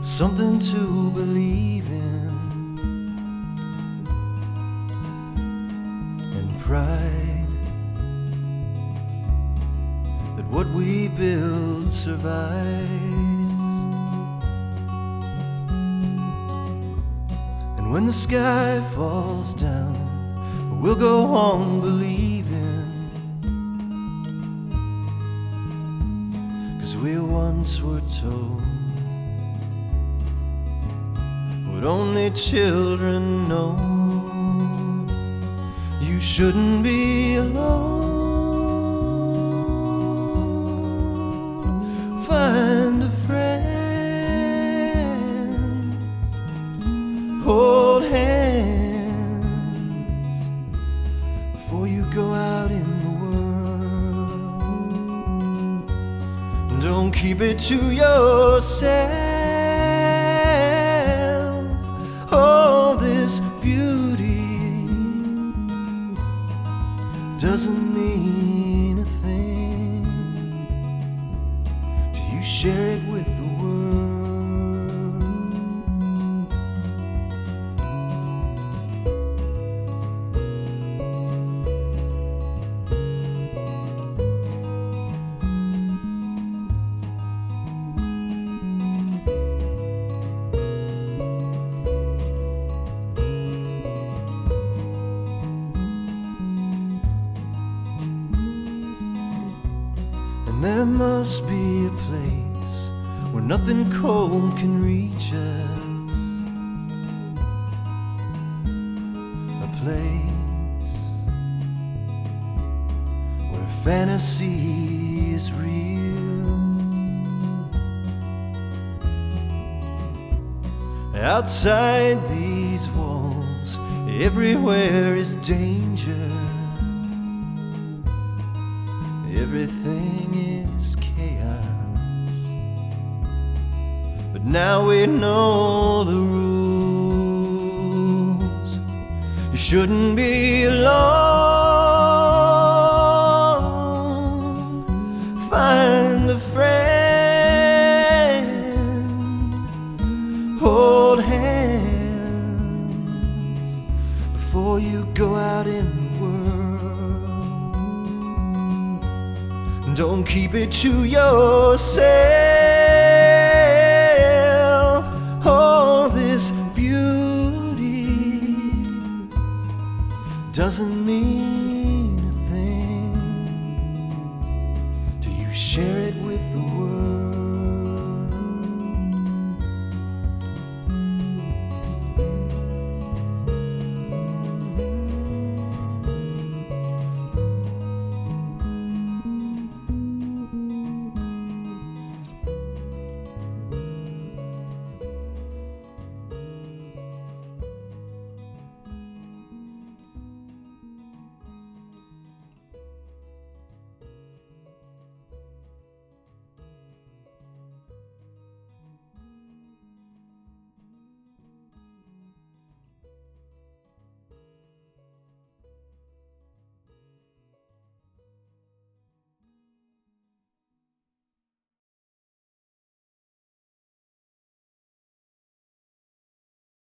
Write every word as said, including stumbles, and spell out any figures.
something to believe in, and pride that what we build survives. And when the sky falls down, we'll go on believing, 'cause we once were told what only children know: you shouldn't be alone. Find a friend, hold hands before you go out in the world. Don't keep it to yourself. All this beauty doesn't mean a thing till you share it with the world. There must be a place where nothing cold can reach us, a place where fantasy is real. Outside these walls, everywhere is danger. Everything is chaos, but now we know the rules. You shouldn't be alone. Find a friend, hold hands before you go out in the world. Don't keep it to yourself. All this beauty doesn't mean